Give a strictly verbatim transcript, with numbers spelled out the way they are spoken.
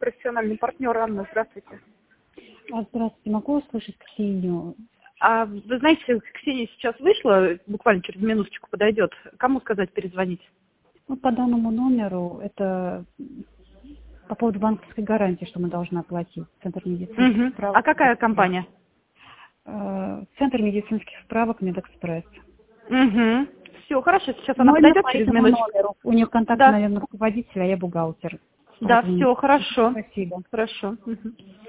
профессиональный партнер Анна. Здравствуйте. А, здравствуйте, могу услышать Ксению? А вы знаете, Ксения сейчас вышла, буквально через минуточку подойдет. Кому сказать перезвонить? Ну, по данному номеру это по поводу банковской гарантии, что мы должны оплатить. Центр медицинских Угу. справок. А какая компания? Э, Центр медицинских справок Медэкспресс. Угу. Все, хорошо, сейчас она Можно подойдет по через этому минуточку. номеру. У нее контакт, Да, наверное, руководителя, а я бухгалтер. да, Поэтому все, хорошо. спасибо. Хорошо. Мгм.